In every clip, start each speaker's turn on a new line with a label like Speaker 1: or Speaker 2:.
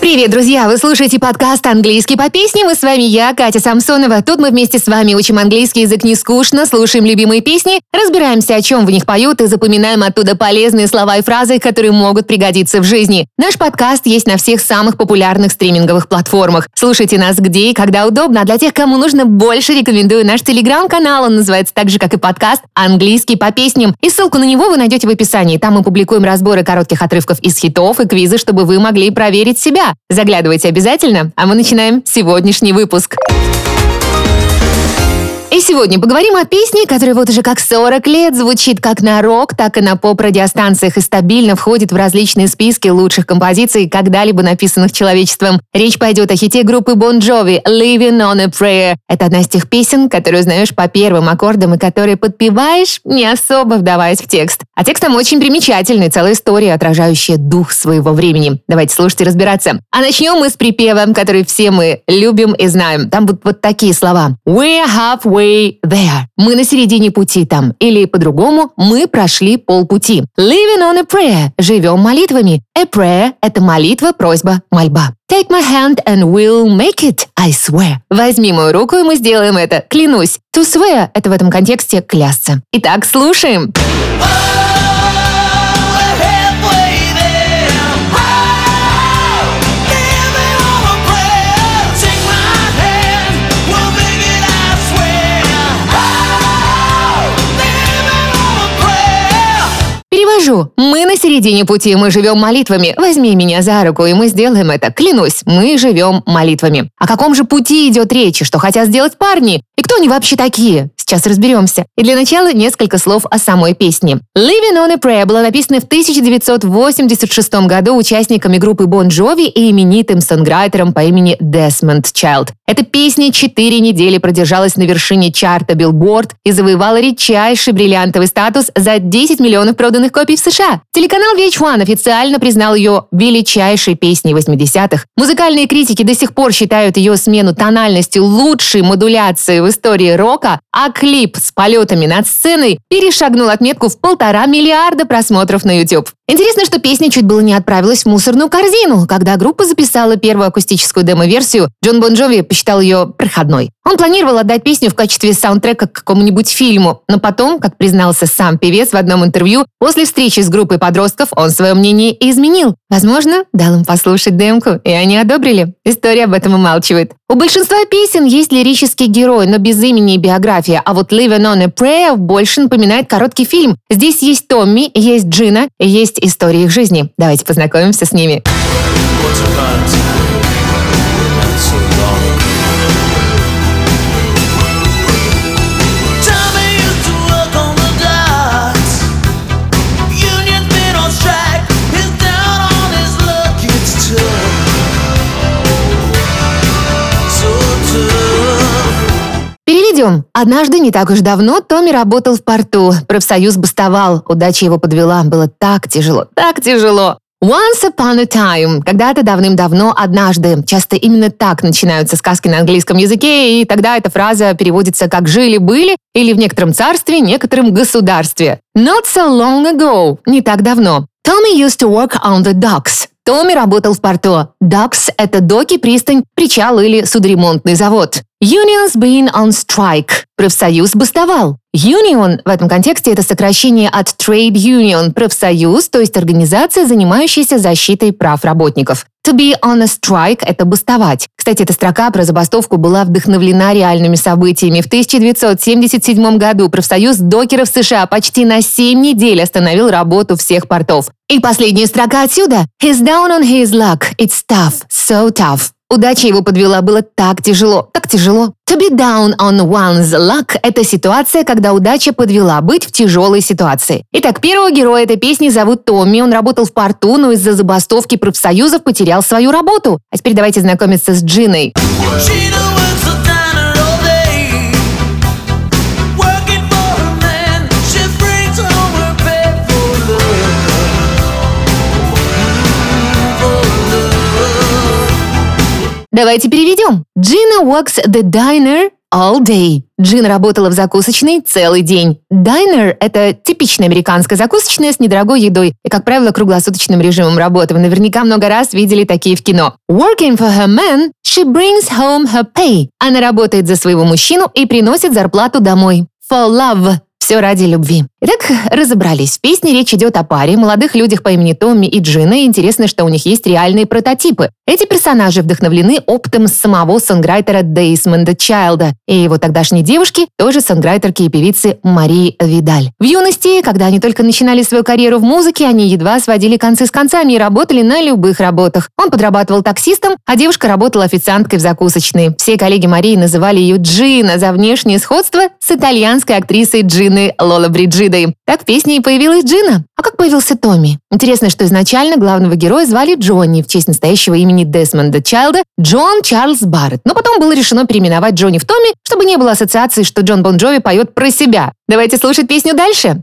Speaker 1: Привет, друзья! Вы слушаете подкаст «Английский по песням», и с вами я, Катя Самсонова. Тут мы вместе с вами учим английский язык не скучно, слушаем любимые песни, разбираемся, о чем в них поют, и запоминаем оттуда полезные слова и фразы, которые могут пригодиться в жизни. Наш подкаст есть на всех самых популярных стриминговых платформах. Слушайте нас где и когда удобно, а для тех, кому нужно больше, рекомендую наш телеграм-канал. Он называется так же, как и подкаст «Английский по песням». И ссылку на него вы найдете в описании. Там мы публикуем разборы коротких отрывков из хитов и квизы, чтобы вы могли проверить себя. Заглядывайте обязательно, а мы начинаем сегодняшний выпуск. И сегодня поговорим о песне, которая вот уже как 40 лет звучит как на рок, так и на поп-радиостанциях и стабильно входит в различные списки лучших композиций, когда-либо написанных человечеством. Речь пойдет о хите группы Bon Jovi «Living on a Prayer». Это одна из тех песен, которую знаешь по первым аккордам и которые подпеваешь, не особо вдаваясь в текст. А текст там очень примечательный, целая история, отражающая дух своего времени. Давайте слушать и разбираться. А начнем мы с припевом, который все мы любим и знаем. Там будут вот такие слова. We're halfway there. Мы на середине пути там. Или по-другому, мы прошли полпути. Living on a prayer. Живем молитвами. A prayer — это молитва, просьба, мольба. Take my hand and we'll make it, I swear. Возьми мою руку, и мы сделаем это, клянусь. To swear — это в этом контексте клясться. Итак, слушаем. Мы на середине пути, мы живем молитвами. Возьми меня за руку, и мы сделаем это. Клянусь, мы живем молитвами. О каком же пути идет речь, что хотят сделать парни? И кто они вообще такие? Сейчас разберемся. И для начала несколько слов о самой песне. Living on a Prayer была написана в 1986 году участниками группы Bon Jovi и именитым сонграйтером по имени Desmond Child. Эта песня 4 недели продержалась на вершине чарта Billboard и завоевала редчайший бриллиантовый статус за 10 миллионов проданных копий в США. Телеканал VH1 официально признал ее величайшей песней 80-х. Музыкальные критики до сих пор считают ее смену тональности лучшей модуляцией в истории рока, а клип с полетами над сценой перешагнул отметку в 1,5 миллиарда просмотров на YouTube. Интересно, что песня чуть было не отправилась в мусорную корзину. Когда группа записала первую акустическую демо-версию, Джон Бон Джови посчитал ее проходной. Он планировал отдать песню в качестве саундтрека к какому-нибудь фильму, но потом, как признался сам певец в одном интервью, после встречи с группой подростков он свое мнение изменил. Возможно, дал им послушать демку, и они одобрили. История об этом умалчивает. У большинства песен есть лирический герой, но без имени и биографии, а вот Living on a Prayer больше напоминает короткий фильм. Здесь есть Томми, есть Джина, есть истории их жизни. Давайте познакомимся с ними. Однажды, не так уж давно, Томми работал в порту. Профсоюз бастовал. Удача его подвела. Было так тяжело, так тяжело. Once upon a time. Когда-то давным-давно, однажды. Часто именно так начинаются сказки на английском языке, и тогда эта фраза переводится как «жили-были» или «в некотором царстве, некотором государстве». Not so long ago. Не так давно. Tommy used to work on the docks. Томми работал в порту. Docks — это доки, пристань, причал или судоремонтный завод. Unions been on strike. Профсоюз бастовал. Union в этом контексте — это сокращение от Trade Union, профсоюз, то есть организация, занимающаяся защитой прав работников. To be on a strike — это бастовать. Кстати, эта строка про забастовку была вдохновлена реальными событиями. В 1977 году профсоюз докеров США почти на 7 недель остановил работу всех портов. И последняя строка отсюда. He's down on his luck. It's tough. So tough. Удача его подвела, было так тяжело, так тяжело. To be down on one's luck – это ситуация, когда удача подвела, быть в тяжелой ситуации. Итак, первого героя этой песни зовут Томми, он работал в порту, но из-за забастовки профсоюзов потерял свою работу. А теперь давайте знакомиться с Джиной. Давайте переведем. Gina works the diner all day. Джина работала в закусочной целый день. Diner – это типичная американская закусочная с недорогой едой и, как правило, круглосуточным режимом работы. Вы наверняка много раз видели такие в кино. Working for her man, she brings home her pay. Она работает за своего мужчину и приносит зарплату домой. For love. Все ради любви. Итак, разобрались. В песне речь идет о паре, молодых людях по имени Томми и Джина, и интересно, что у них есть реальные прототипы. Эти персонажи вдохновлены опытом самого сонграйтера Десмонда Чайлда и его тогдашней девушки, тоже сонграйтерки и певицы Марии Видаль. В юности, когда они только начинали свою карьеру в музыке, они едва сводили концы с концами и работали на любых работах. Он подрабатывал таксистом, а девушка работала официанткой в закусочной. Все коллеги Марии называли ее Джина за внешнее сходство с итальянской актрисой Джины Лоллобриджидой. Так в песне и появилась Джина. А как появился Томми? Интересно, что изначально главного героя звали Джонни в честь настоящего имени Десмонда Чайлда Джон Чарльз Барретт. Но потом было решено переименовать Джонни в Томми, чтобы не было ассоциации, что Джон Бон Джови поет про себя. Давайте слушать песню дальше.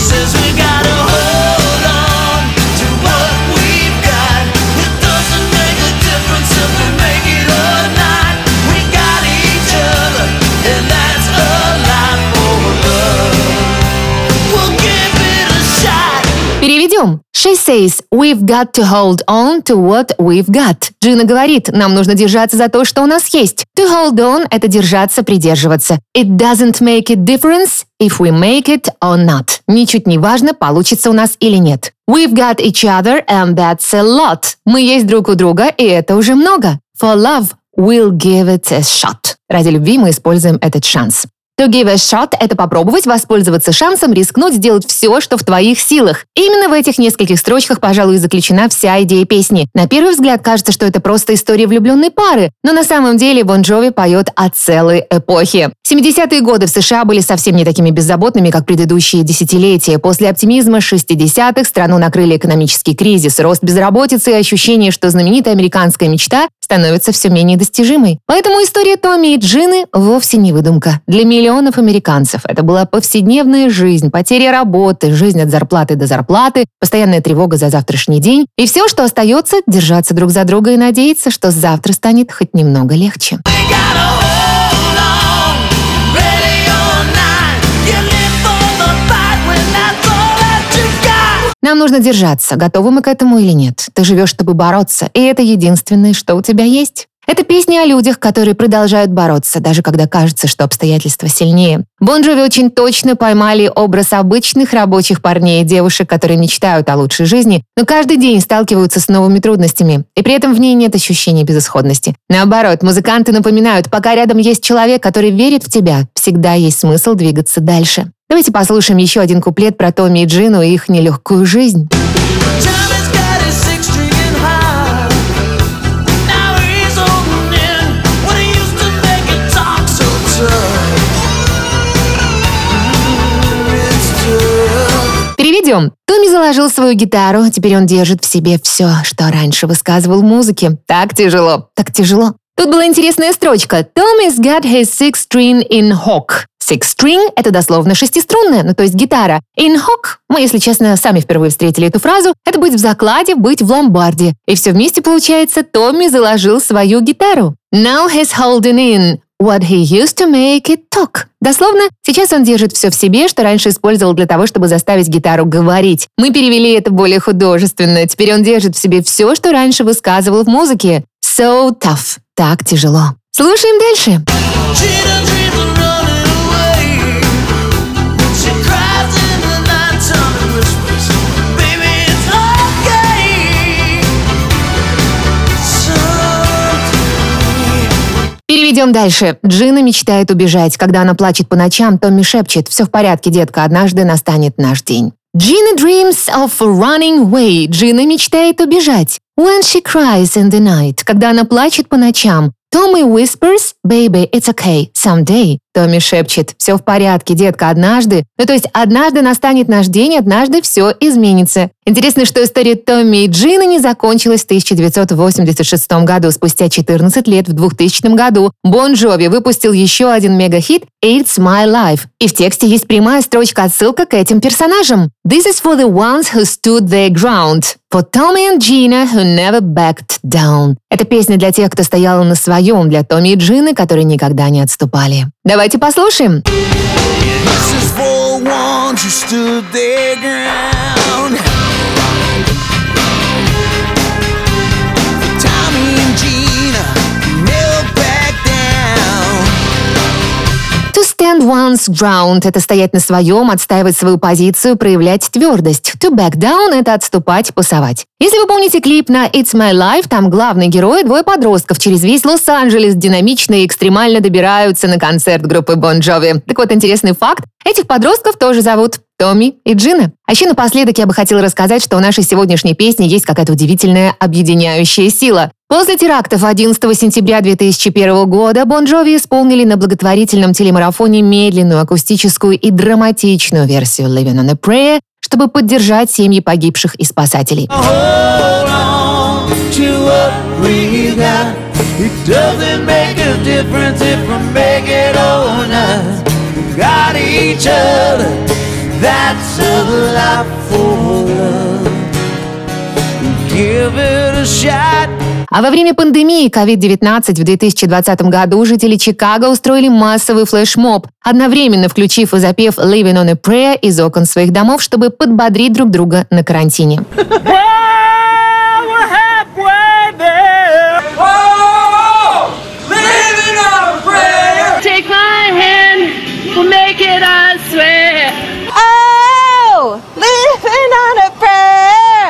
Speaker 1: Переведем. She says, we've got to hold on to what we've got. Джина говорит, нам нужно держаться за то, что у нас есть. To hold on – это держаться, придерживаться. It doesn't make a difference if we make it or not. Ничуть не важно, получится у нас или нет. We've got each other and that's a lot. Мы есть друг у друга, и это уже много. For love, we'll give it a shot. Ради любви мы используем этот шанс. To give a shot – это попробовать, воспользоваться шансом, рискнуть, сделать все, что в твоих силах. Именно в этих нескольких строчках, пожалуй, заключена вся идея песни. На первый взгляд кажется, что это просто история влюбленной пары, но на самом деле Бон Джови поет о целой эпохе. 70-е годы в США были совсем не такими беззаботными, как предыдущие десятилетия. После оптимизма 60-х страну накрыли экономический кризис, рост безработицы и ощущение, что знаменитая американская мечта становится все менее достижимой. Поэтому история Томми и Джины вовсе не выдумка. Для миллионов американцев это была повседневная жизнь, потеря работы, жизнь от зарплаты до зарплаты, постоянная тревога за завтрашний день. И все, что остается, держаться друг за друга и надеяться, что завтра станет хоть немного легче. Нам нужно держаться, готовы мы к этому или нет. Ты живешь, чтобы бороться, и это единственное, что у тебя есть. Это песня о людях, которые продолжают бороться, даже когда кажется, что обстоятельства сильнее. Бон Джови очень точно поймали образ обычных рабочих парней и девушек, которые мечтают о лучшей жизни, но каждый день сталкиваются с новыми трудностями, и при этом в ней нет ощущения безысходности. Наоборот, музыканты напоминают, пока рядом есть человек, который верит в тебя, всегда есть смысл двигаться дальше. Давайте послушаем еще один куплет про Томми и Джину и их нелегкую жизнь. Переведем. Томми заложил свою гитару, теперь он держит в себе все, что раньше высказывал в музыке. Так тяжело, так тяжело. Тут была интересная строчка. Tommy's got his six-string in hock. Six-string — это дословно шестиструнная, ну то есть гитара. In hock, мы, если честно, сами впервые встретили эту фразу, это быть в закладе, быть в ломбарде. И все вместе получается, Томми заложил свою гитару. Now he's holding in what he used to make it talk. Дословно, сейчас он держит все в себе, что раньше использовал для того, чтобы заставить гитару говорить. Мы перевели это более художественно. Теперь он держит в себе все, что раньше высказывал в музыке. So tough. Так тяжело. Слушаем дальше. Переведем дальше. Джина мечтает убежать. Когда она плачет по ночам, Томми шепчет: «Все в порядке, детка, однажды настанет наш день». Gina dreams of running away. Джина мечтает убежать. When she cries in the night. Когда она плачет по ночам. Tommy whispers, baby, it's okay, someday. Томми шепчет: «Все в порядке, детка, однажды». Ну, то есть однажды настанет наш день, однажды все изменится. Интересно, что история Томми и Джина не закончилась в 1986 году. Спустя 14 лет, в 2000 году, Бон Джови выпустил еще один мегахит «It's My Life». И в тексте есть прямая строчка-отсылка к этим персонажам. «This is for the ones who stood their ground. For Tommy and Gina, who never backed down». Это песня для тех, кто стоял на своем, для Томми и Джины, которые никогда не отступали. Давайте послушаем.
Speaker 2: This is for the ones who stood their ground. For Tommy and Gina, who never backed down.
Speaker 1: To stand one's ground — это стоять на своем, отстаивать свою позицию, проявлять твердость. To back down — это отступать, пасовать. Если вы помните клип на It's My Life, там главные герои — двое подростков через весь Лос-Анджелес динамично и экстремально добираются на концерт группы Bon Jovi. Так вот, интересный факт. Этих подростков тоже зовут Томми и Джина. А еще напоследок я бы хотела рассказать, что у нашей сегодняшней песни есть какая-то удивительная объединяющая сила. После терактов 11 сентября 2001 года Bon Jovi исполнили на благотворительном телемарафоне медленную, акустическую и драматичную версию «Living on a Prayer», чтобы поддержать семьи погибших и спасателей.
Speaker 2: Hold on to what we got. It doesn't make a difference if we make it or not. We got each other. That's a lot for love. Give it a shot.
Speaker 1: А во время пандемии COVID-19 в 2020 году жители Чикаго устроили массовый флешмоб, одновременно включив и запев «Living on a Prayer» из окон своих домов, чтобы подбодрить друг друга на карантине.
Speaker 3: Take my hand, we'll make it, I swear.
Speaker 4: Oh, living on a prayer.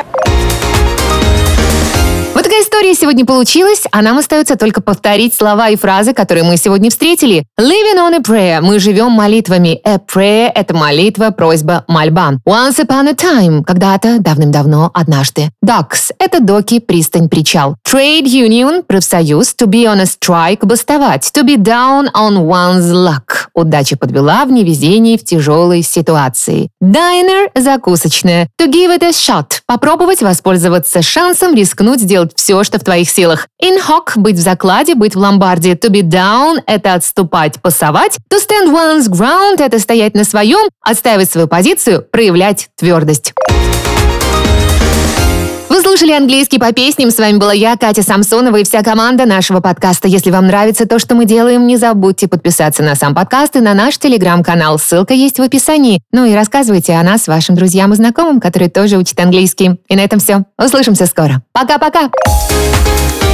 Speaker 1: Вот такая история сегодня получилась, а нам остается только повторить слова и фразы, которые мы сегодня встретили. Living on a prayer. Мы живем молитвами. A prayer — это молитва, просьба, мольба. Once upon a time. Когда-то, давным-давно, однажды. Docks — это доки, пристань, причал. Trade union — профсоюз. To be on a strike — бастовать. To be down on one's luck. Удача подвела в невезении в тяжелой ситуации. Diner — закусочная. To give it a shot — попробовать воспользоваться шансом, рискнуть, сделать все, что в твоих силах. In hock — быть в закладе, быть в ломбарде. To be down — это отступать, пасовать. To stand one's ground — это стоять на своем, отстаивать свою позицию, проявлять твердость. Вы слушали «Английский по песням». С вами была я, Катя Самсонова, и вся команда нашего подкаста. Если вам нравится то, что мы делаем, не забудьте подписаться на сам подкаст и на наш телеграм-канал. Ссылка есть в описании. Ну и рассказывайте о нас вашим друзьям и знакомым, которые тоже учат английский. И на этом все. Услышимся скоро. Пока-пока!